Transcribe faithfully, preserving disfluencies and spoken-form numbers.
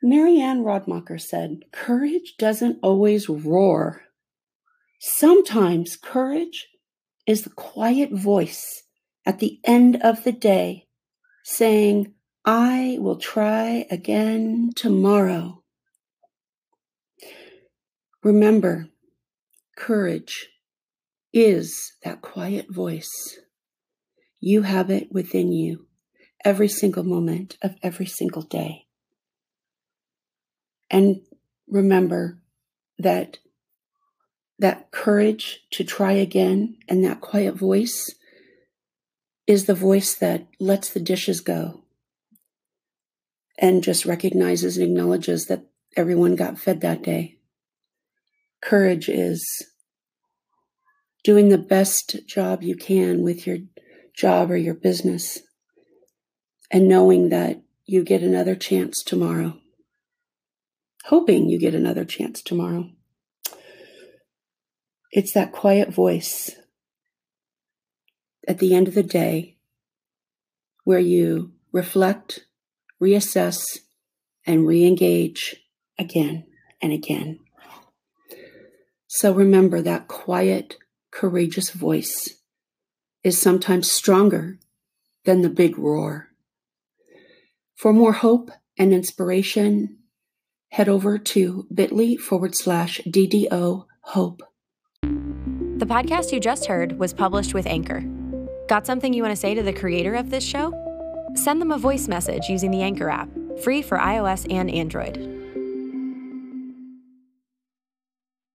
Marianne Rodmacher said, "Courage doesn't always roar. Sometimes courage is the quiet voice at the end of the day saying, 'I will try again tomorrow.'" Remember, courage is that quiet voice. You have it within you every single moment of every single day. And remember that that courage to try again and that quiet voice is the voice that lets the dishes go and just recognizes and acknowledges that everyone got fed that day. Courage is doing the best job you can with your job or your business and knowing that you get another chance tomorrow. Hoping you get another chance tomorrow. It's that quiet voice at the end of the day where you reflect, reassess, and re-engage again and again. So remember that quiet, courageous voice is sometimes stronger than the big roar. For more hope and inspiration, head over to bit.ly forward slash DDO Hope. The podcast you just heard was published with Anchor. Got something you want to say to the creator of this show? Send them a voice message using the Anchor app, free for iOS and Android.